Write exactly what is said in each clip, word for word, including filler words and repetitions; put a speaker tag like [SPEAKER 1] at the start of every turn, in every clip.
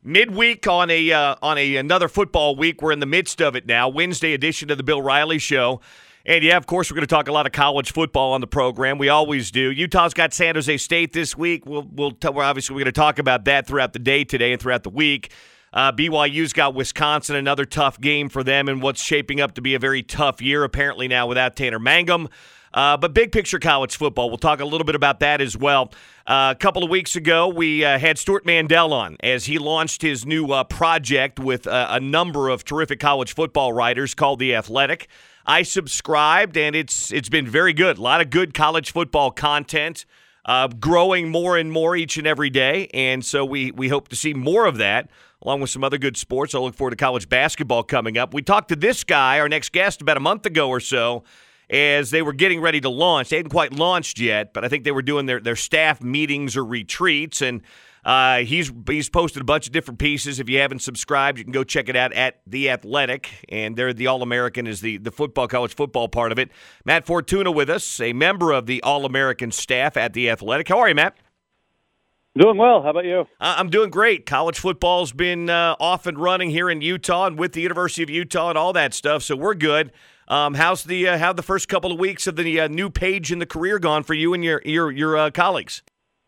[SPEAKER 1] midweek on a uh, on a another football week. We're in the midst of it now. Wednesday edition of the Bill Riley Show. And, yeah, of course, we're going to talk a lot of college football on the program. We always do. Utah's got San Jose State this week. We'll, we'll t- we're obviously, we're going to talk about that throughout the day today and throughout the week. Uh, B Y U's got Wisconsin, another tough game for them and what's shaping up to be a very tough year, apparently now without Tanner Mangum. Uh, but big picture college football, we'll talk a little bit about that as well. Uh, a couple of weeks ago, we uh, had Stuart Mandel on as he launched his new uh, project with uh, a number of terrific college football writers called The Athletic. I subscribed, and it's it's been very good. A lot of good college football content, uh, growing more and more each and every day, and so we, we hope to see more of that, along with some other good sports. I look forward to college basketball coming up. We talked to this guy, our next guest, about a month ago or so, as they were getting ready to launch. They hadn't quite launched yet, but I think they were doing their, their staff meetings or retreats, and uh, he's he's posted a bunch of different pieces. If you haven't subscribed, you can go check it out at The Athletic, and they're the All-American is the, the football, college football part of it. Matt Fortuna with us, a member of the All-American staff at The Athletic. How are you, Matt?
[SPEAKER 2] Doing well. How about you?
[SPEAKER 1] I'm doing great. College football's been uh, off and running here in Utah and with the University of Utah and all that stuff, so we're good. Um, how's the uh, how the first couple of weeks of the uh, new page in the career gone for you and your your your uh, colleagues?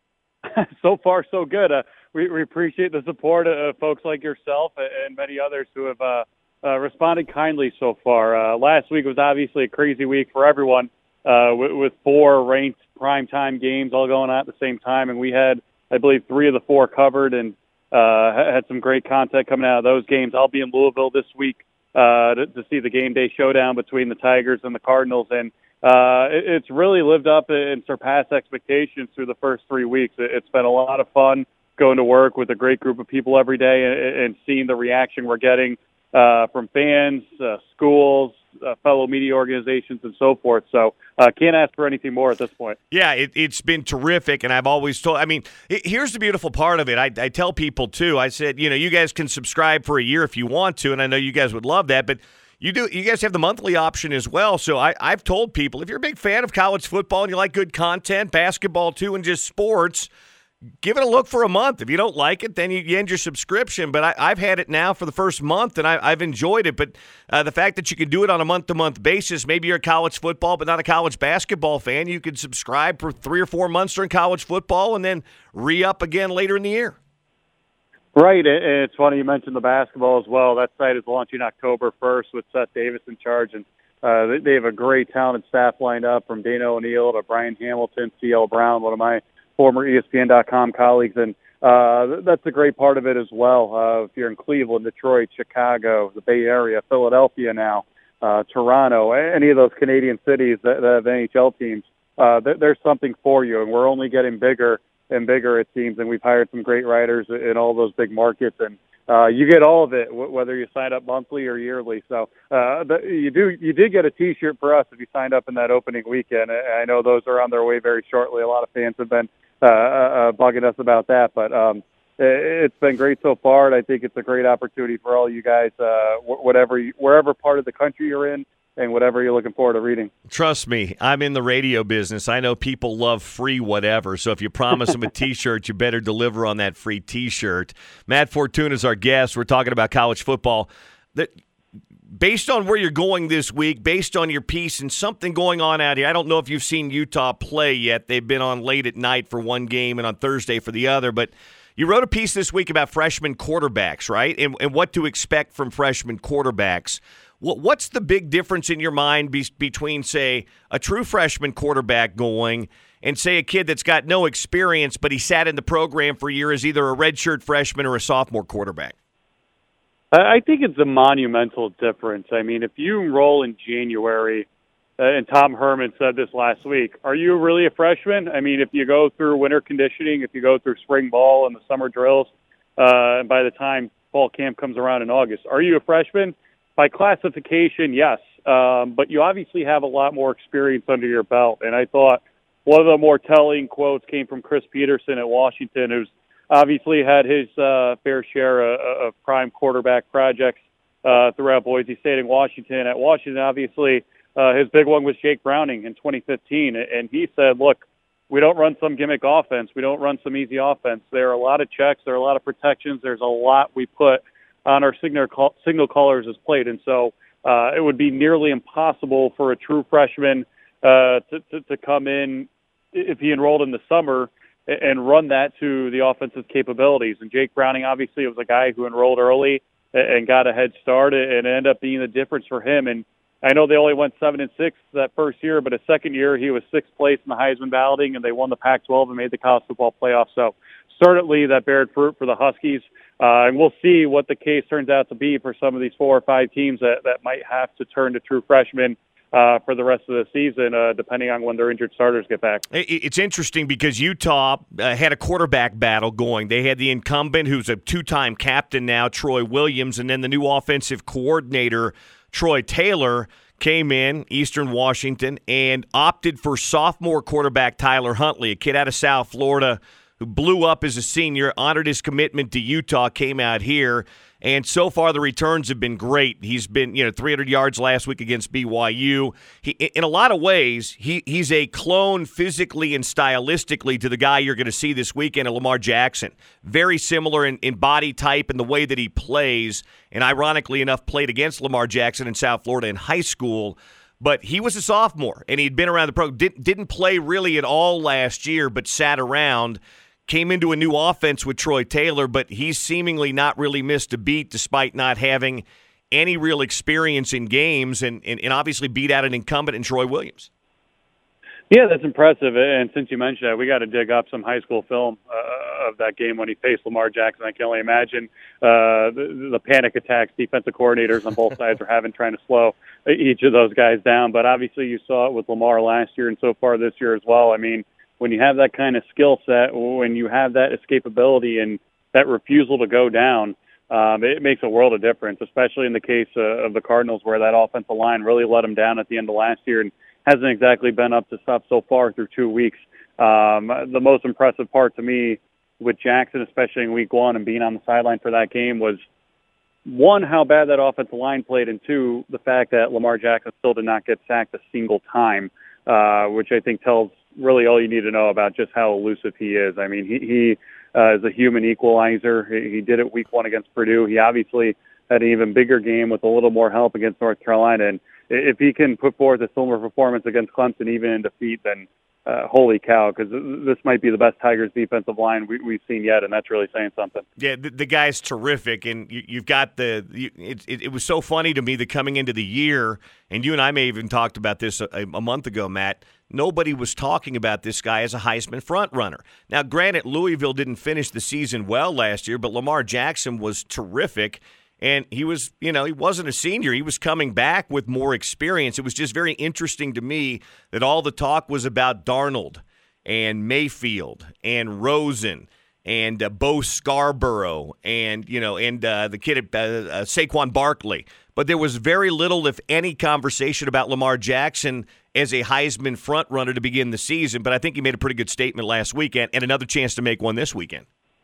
[SPEAKER 2] So far, so good. Uh, we, we appreciate the support of folks like yourself and many others who have uh, uh, responded kindly so far. Uh, last week was obviously a crazy week for everyone uh, with, with four ranked primetime games all going on at the same time, and we had, I believe, three of the four covered and uh, had some great content coming out of those games. I'll be in Louisville this week uh, to, to see the game day showdown between the Tigers and the Cardinals, and uh, it, it's really lived up and surpassed expectations through the first three weeks. It, it's been a lot of fun going to work with a great group of people every day and, and seeing the reaction we're getting uh, from fans, uh, schools, uh, fellow media organizations, and so forth. So uh, can't ask for anything more at this point.
[SPEAKER 1] Yeah, it, it's been terrific, and I've always told – I mean, it, here's the beautiful part of it. I, I tell people, too, I said, you know, you guys can subscribe for a year if you want to, and I know you guys would love that, but you do. You guys have the monthly option as well. So I, I've told people, if you're a big fan of college football and you like good content, basketball, too, and just sports – give it a look for a month. If you don't like it, then you, you end your subscription. But I, I've had it now for the first month, and I, I've enjoyed it. But uh, the fact that you can do it on a month-to-month basis, maybe you're a college football but not a college basketball fan, you could subscribe for three or four months during college football and then re-up again later in the year.
[SPEAKER 2] Right. It's funny you mentioned the basketball as well. That site is launching October first with Seth Davis in charge, and uh, they have a great talented staff lined up from Dana O'Neill to Brian Hamilton, C L Brown, one of my former E S P N dot com colleagues, and uh, that's a great part of it as well. Uh, if you're in Cleveland, Detroit, Chicago, the Bay Area, Philadelphia now, uh, Toronto, any of those Canadian cities that, that have N H L teams, uh, th- there's something for you, and we're only getting bigger and bigger, it seems, and we've hired some great writers in all those big markets, and uh, you get all of it, w- whether you sign up monthly or yearly. So uh, the, you do you did get a T-shirt for us if you signed up in that opening weekend. I know those are on their way very shortly. A lot of fans have been Uh, uh, bugging us about that, but um, it, it's been great so far, and I think it's a great opportunity for all you guys, uh, wh- whatever, you, wherever part of the country you're in, and whatever you're looking forward to reading.
[SPEAKER 1] Trust me, I'm in the radio business. I know people love free whatever, so if you promise them a T-shirt, you better deliver on that free T-shirt. Matt Fortuna is our guest. We're talking about college football. The, Based on where you're going this week, based on your piece and something going on out here, I don't know if you've seen Utah play yet. They've been on late at night for one game and on Thursday for the other. But you wrote a piece this week about freshman quarterbacks, right, and, and what to expect from freshman quarterbacks. What, what's the big difference in your mind be, between, say, a true freshman quarterback going and, say, a kid that's got no experience but he sat in the program for a year as either a redshirt freshman or a sophomore quarterback?
[SPEAKER 2] I think it's a monumental difference. I mean, if you enroll in January, uh, and Tom Herman said this last week, are you really a freshman? I mean, if you go through winter conditioning, if you go through spring ball and the summer drills, uh, and by the time fall camp comes around in August, are you a freshman? By classification, yes. Um, but you obviously have a lot more experience under your belt. And I thought one of the more telling quotes came from Chris Peterson at Washington, who's obviously had his uh, fair share of, of prime quarterback projects uh, throughout Boise State and Washington. At Washington, obviously, uh, his big one was Jake Browning in twenty fifteen. And he said, look, we don't run some gimmick offense. We don't run some easy offense. There are a lot of checks. There are a lot of protections. There's a lot we put on our signal call, signal callers as played. And so uh, it would be nearly impossible for a true freshman uh, to, to, to come in if he enrolled in the summer and run that to the offensive capabilities. And Jake Browning, obviously, was a guy who enrolled early and got a head start, and it ended up being the difference for him. And I know they only went seven and six that first year, but his second year he was sixth place in the Heisman balloting, and they won the Pac twelve and made the college football playoff. So certainly that bared fruit for the Huskies, uh, and we'll see what the case turns out to be for some of these four or five teams that, that might have to turn to true freshmen uh, for the rest of the season, uh, depending on when their injured starters get back.
[SPEAKER 1] It's interesting because Utah uh, had a quarterback battle going. They had the incumbent, who's a two-time captain now, Troy Williams, and then the new offensive coordinator, Troy Taylor, came in, Eastern Washington, and opted for sophomore quarterback Tyler Huntley, a kid out of South Florida who blew up as a senior, honored his commitment to Utah, came out here, and so far the returns have been great. He's been, you know, three hundred yards last week against B Y U. He, in a lot of ways, he he's a clone physically and stylistically to the guy you're going to see this weekend, Lamar Jackson. Very similar in, in body type and the way that he plays, and ironically enough, played against Lamar Jackson in South Florida in high school. But he was a sophomore, and he'd been around the program. Didn't, didn't play really at all last year, but sat around. Came into a new offense with Troy Taylor, but he's seemingly not really missed a beat despite not having any real experience in games, and, and, and obviously beat out an incumbent in Troy Williams.
[SPEAKER 2] Yeah, that's impressive. And since you mentioned that, we got to dig up some high school film uh, of that game when he faced Lamar Jackson. I can only imagine uh, the, the panic attacks defensive coordinators on both sides are having trying to slow each of those guys down. But obviously you saw it with Lamar last year and so far this year as well. I mean, when you have that kind of skill set, when you have that escapability and that refusal to go down, um, it makes a world of difference, especially in the case uh, of the Cardinals where that offensive line really let them down at the end of last year and hasn't exactly been up to stuff so far through two weeks. Um, the most impressive part to me with Jackson, especially in week one and being on the sideline for that game, was, one, how bad that offensive line played, and two, the fact that Lamar Jackson still did not get sacked a single time, uh, which I think tells really all you need to know about just how elusive he is. I mean, he, he uh, is a human equalizer. He, he did it week one against Purdue. He obviously had an even bigger game with a little more help against North Carolina. And if he can put forth a similar performance against Clemson, even in defeat, then uh, holy cow, because this might be the best Tigers defensive line we, we've seen yet, and that's really saying something.
[SPEAKER 1] Yeah, the, the guy's terrific, and you, you've got the you, – it, it, it was so funny to me that coming into the year, and you and I may have even talked about this a, a month ago, Matt, nobody was talking about this guy as a Heisman front runner. Now, granted, Louisville didn't finish the season well last year, but Lamar Jackson was terrific. And he was, you know, he wasn't a senior. He was coming back with more experience. It was just very interesting to me that all the talk was about Darnold and Mayfield and Rosen and uh, Bo Scarborough and, you know, and uh, the kid, uh, uh, Saquon Barkley. But there was very little, if any, conversation about Lamar Jackson as a Heisman front runner to begin the season. But I think he made a pretty good statement last weekend and another chance to make one this weekend.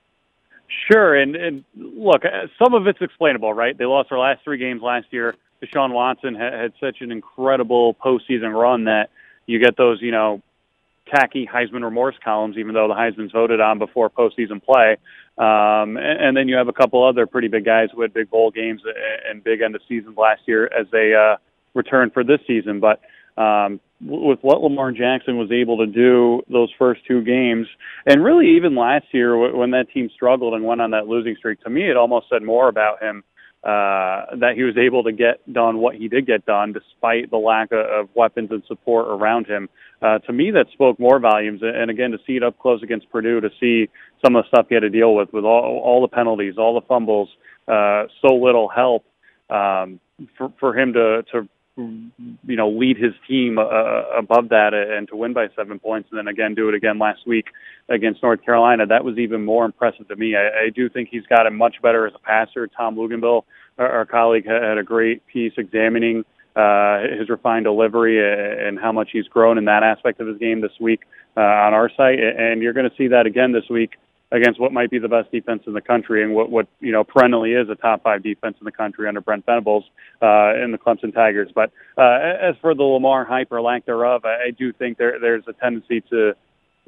[SPEAKER 2] Sure, and, and look, some of it's explainable, right? They lost their last three games last year. Deshaun Watson had, had such an incredible postseason run that you get those, you know, tacky Heisman remorse columns, even though the Heisman's voted on before postseason play. Um, and, and then you have a couple other pretty big guys who had big bowl games and big end of seasons last year as they uh, return for this season. But um, with what Lamar Jackson was able to do those first two games, and really even last year when that team struggled and went on that losing streak, to me it almost said more about him uh, that he was able to get done what he did get done despite the lack of, of weapons and support around him. Uh, to me, that spoke more volumes. And again, to see it up close against Purdue, to see some of the stuff he had to deal with, with all, all the penalties, all the fumbles, uh, so little help, um, for, for him to, to you know, lead his team uh, above that and to win by seven points, and then again do it again last week against North Carolina. That was even more impressive to me. I, I do think he's gotten much better as a passer. Tom Luginbill, our, our colleague, had a great piece examining uh, his refined delivery and how much he's grown in that aspect of his game this week uh, on our site. And you're going to see that again this week against what might be the best defense in the country and what, what you know, perennially is a top five defense in the country under Brent Venables uh, in the Clemson Tigers. But uh, as for the Lamar hype or lack thereof, I, I do think there there's a tendency to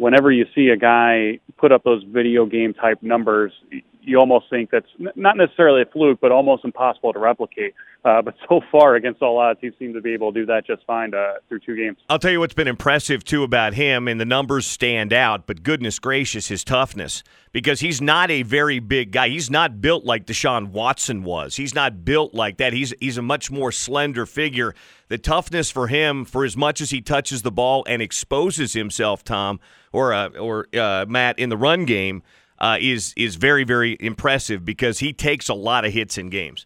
[SPEAKER 2] whenever you see a guy put up those video game type numbers, you almost think that's not necessarily a fluke, but almost impossible to replicate. Uh, but so far, against all odds, he seemed to be able to do that just fine uh, through two games.
[SPEAKER 1] I'll tell you what's been impressive, too, about him, and the numbers stand out, but goodness gracious, his toughness. Because he's not a very big guy. He's not built like Deshaun Watson was. He's not built like that. He's he's a much more slender figure. The toughness for him, for as much as he touches the ball and exposes himself, Tom, or uh, or uh, Matt, in the run game, uh, is is very, very impressive because he takes a lot of hits in games.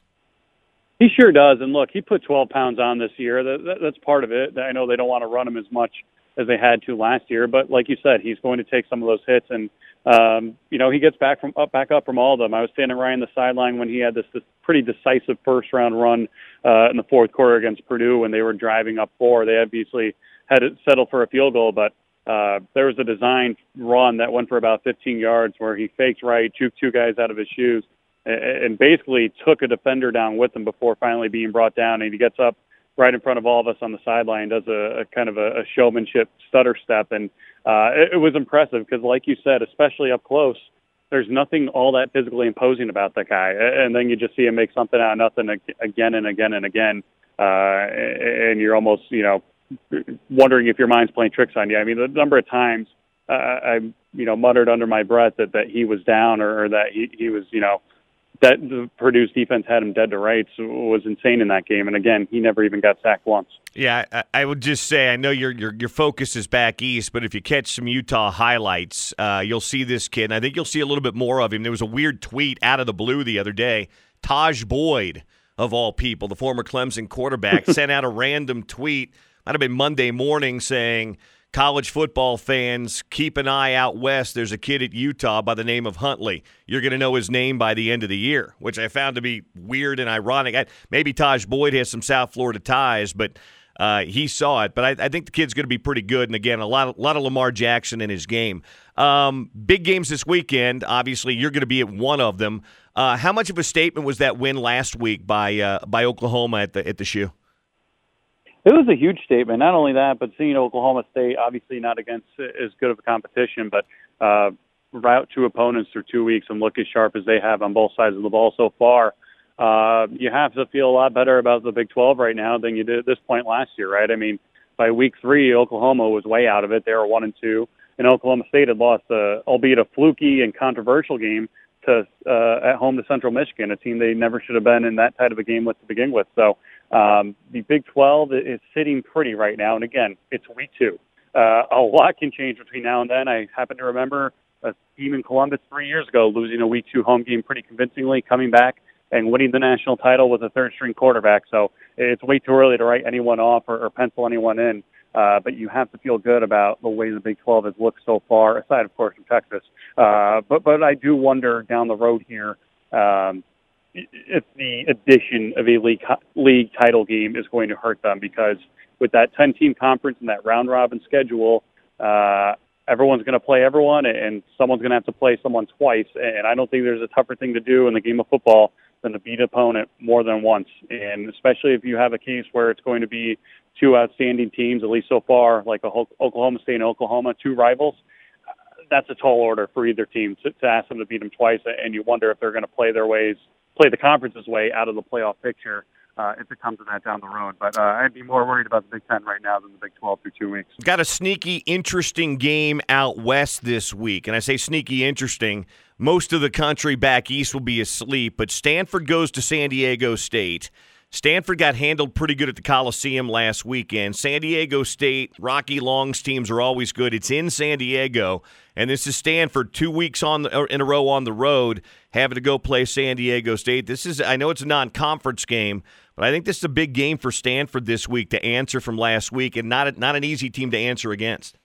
[SPEAKER 2] He sure does. And look, he put twelve pounds on this year. That, that, that's part of it. I know they don't want to run him as much as they had to last year, but like you said, he's going to take some of those hits, and um, you know, he gets back from up back up from all of them. I was standing right on the sideline when he had this, this pretty decisive first round run uh, in the fourth quarter against Purdue when they were driving up four. They obviously had to settle for a field goal, but uh, there was a designed run that went for about fifteen yards where he faked right, juked two guys out of his shoes, and basically took a defender down with him before finally being brought down. And he gets up right in front of all of us on the sideline, does a, a kind of a, a showmanship stutter step. And uh, it, it was impressive because, like you said, especially up close, there's nothing all that physically imposing about that guy. And then you just see him make something out of nothing again and again and again. Uh, and you're almost, you know, wondering if your mind's playing tricks on you. I mean, the number of times uh, I, you know, muttered under my breath that, that he was down or, or that he, he was, you know, that the Purdue's defense had him dead to rights was insane in that game. And again, he never even got sacked once.
[SPEAKER 1] Yeah, I, I would just say, I know your, your your focus is back east, but if you catch some Utah highlights, uh, you'll see this kid, and I think you'll see a little bit more of him. There was a weird tweet out of the blue the other day. Taj Boyd, of all people, the former Clemson quarterback, sent out a random tweet, might have been Monday morning, saying, college football fans, keep an eye out west. There's a kid at Utah by the name of Huntley. You're going to know his name by the end of the year, which I found to be weird and ironic. I, maybe Taj Boyd has some South Florida ties, but uh, he saw it. But I, I think the kid's going to be pretty good. And, again, a lot, of, lot of Lamar Jackson in his game. Um, big games this weekend. Obviously, you're going to be at one of them. Uh, how much of a statement was that win last week by uh, by Oklahoma at the at the Shoe?
[SPEAKER 2] It was a huge statement. Not only that, but seeing Oklahoma State, obviously not against as good of a competition, but uh, route two opponents through two weeks and look as sharp as they have on both sides of the ball so far. Uh, you have to feel a lot better about the Big twelve right now than you did at this point last year, right? I mean, by week three, Oklahoma was way out of it. They were one and two, and Oklahoma State had lost, a, albeit a fluky and controversial game, to uh, at home to Central Michigan, a team they never should have been in that type of a game with to begin with. So um, the Big twelve is sitting pretty right now. And again, it's week two. Uh, a lot can change between now and then. I happen to remember a team in Columbus three years ago losing a week two home game pretty convincingly, coming back and winning the national title with a third-string quarterback. So it's way too early to write anyone off or, or pencil anyone in. Uh, but you have to feel good about the way the Big twelve has looked so far, aside, of course, from Texas. Uh, but but I do wonder down the road here um, if the addition of a league, league title game is going to hurt them, because with that ten-team conference and that round-robin schedule, uh, everyone's going to play everyone, and someone's going to have to play someone twice. And I don't think there's a tougher thing to do in the game of football than to beat an opponent more than once. And especially if you have a case where it's going to be two outstanding teams, at least so far, like a Oklahoma State and Oklahoma, two rivals, that's a tall order for either team to, to ask them to beat them twice. And you wonder if they're going to play their ways, play the conference's way out of the playoff picture uh, if it comes to that down the road. But uh, I'd be more worried about the Big Ten right now than the Big twelve through two weeks.
[SPEAKER 1] Got a sneaky, interesting game out west this week. And I say sneaky, interesting. Most of the country back east will be asleep, but Stanford goes to San Diego State. Stanford got handled pretty good at the Coliseum last weekend. San Diego State, Rocky Long's teams are always good. It's in San Diego, and this is Stanford two weeks on the, in a row on the road, having to go play San Diego State. This is, I know it's a non-conference game, but I think this is a big game for Stanford this week to answer from last week, and not a, not an easy team to answer against.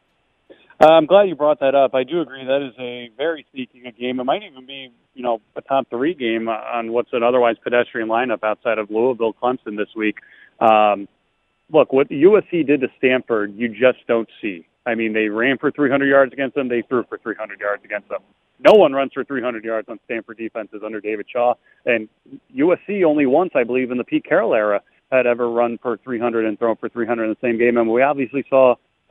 [SPEAKER 2] Uh, I'm glad you brought that up. I do agree that is a very sneaky good game. It might even be, you know, a top three game on what's an otherwise pedestrian lineup outside of Louisville, Clemson this week. Um, look, what U S C did to Stanford, you just don't see. I mean, they ran for three hundred yards against them. They threw for three hundred yards against them. No one runs for three hundred yards on Stanford defenses under David Shaw. And U S C only once, I believe, in the Pete Carroll era had ever run for three hundred and thrown for three hundred in the same game. And we obviously saw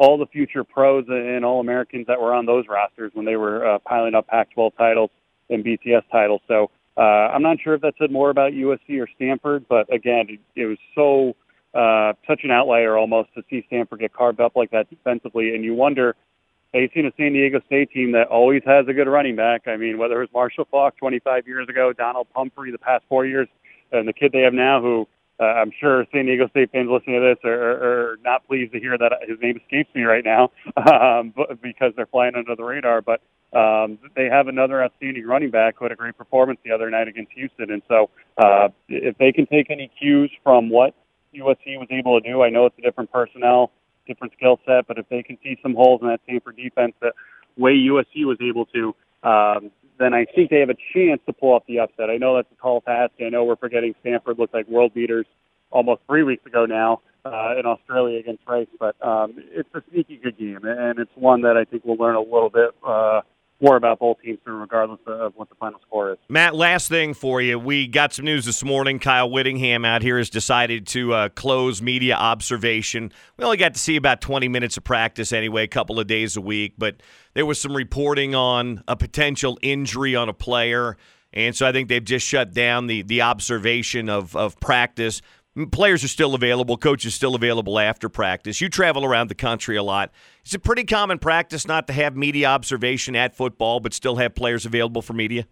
[SPEAKER 2] all the future pros and All-Americans that were on those rosters when they were uh, piling up Pac twelve titles and B C S titles. So uh, I'm not sure if that said more about U S C or Stanford, but again, it, it was so uh, such an outlier almost to see Stanford get carved up like that defensively, and you wonder, hey, you've seen a San Diego State team that always has a good running back. I mean, whether it was Marshall Faulk twenty-five years ago, Donald Pumphrey the past four years, and the kid they have now who uh, I'm sure San Diego State fans listening to this are, are, are not pleased to hear that his name escapes me right now um, but, because they're flying under the radar. But um, they have another outstanding running back who had a great performance the other night against Houston. And so uh, if they can take any cues from what U S C was able to do, I know it's a different personnel, different skill set, but if they can see some holes in that Stanford defense the way U S C was able to, um, then I think they have a chance to pull off the upset. I know that's a tall task. I know we're forgetting Stanford looked like world beaters almost three weeks ago now uh, in Australia against Rice, but um, it's a sneaky good game, and it's one that I think we'll learn a little bit uh, more about both teams through regardless of what the final score is.
[SPEAKER 1] Matt, last thing for you. We got some news this morning. Kyle Whittingham out here has decided to uh, close media observation. We only got to see about twenty minutes of practice anyway, a couple of days a week, but there was some reporting on a potential injury on a player, and so I think they've just shut down the, the observation of, of practice. Players are still available. Coaches still available after practice. You travel around the country a lot. Is it pretty common practice not to have media observation at football but still have players available for media?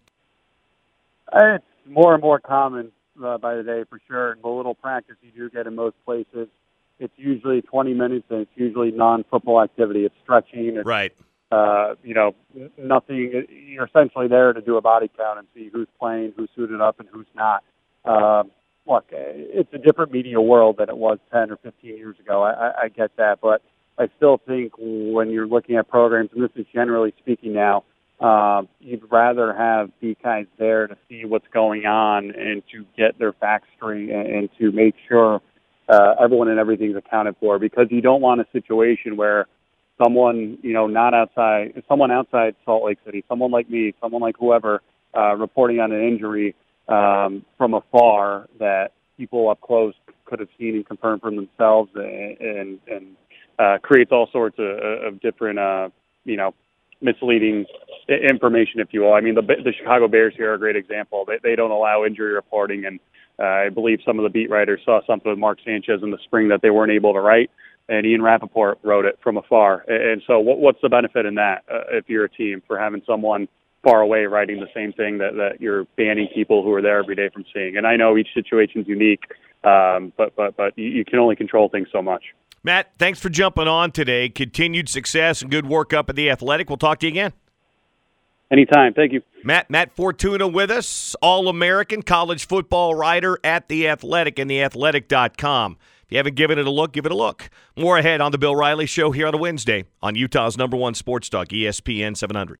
[SPEAKER 2] It's more and more common uh, by the day for sure. The little practice you do get in most places, it's usually twenty minutes and it's usually non-football activity. It's stretching. It's,
[SPEAKER 1] right.
[SPEAKER 2] Uh, you know, nothing. You're essentially there to do a body count and see who's playing, who's suited up, and who's not. Um, Look, it's a different media world than it was ten or fifteen years ago. I, I, I get that, but I still think when you're looking at programs, and this is generally speaking now, um, you'd rather have the guys there to see what's going on and to get their facts straight and, and to make sure uh, everyone and everything's accounted for, because you don't want a situation where someone, you know, not outside, someone outside Salt Lake City, someone like me, someone like whoever, uh, reporting on an injury Um, from afar that people up close could have seen and confirmed for themselves, and and, and uh, creates all sorts of, of different, uh, you know, misleading information, if you will. I mean, the the Chicago Bears here are a great example. They they don't allow injury reporting, and uh, I believe some of the beat writers saw something with Mark Sanchez in the spring that they weren't able to write, and Ian Rappaport wrote it from afar. And so, what, what's the benefit in that uh, if you're a team for having someone far away writing the same thing that, that you're banning people who are there every day from seeing? And I know each situation's unique, um, but but but you, you can only control things so much.
[SPEAKER 1] Matt, thanks for jumping on today. Continued success and good work up at The Athletic. We'll talk to you again.
[SPEAKER 2] Anytime. Thank you.
[SPEAKER 1] Matt Matt Fortuna with us, All-American college football writer at The Athletic and the athletic dot com. If you haven't given it a look, give it a look. More ahead on The Bill Riley Show here on a Wednesday on Utah's number one sports talk, E S P N seven hundred.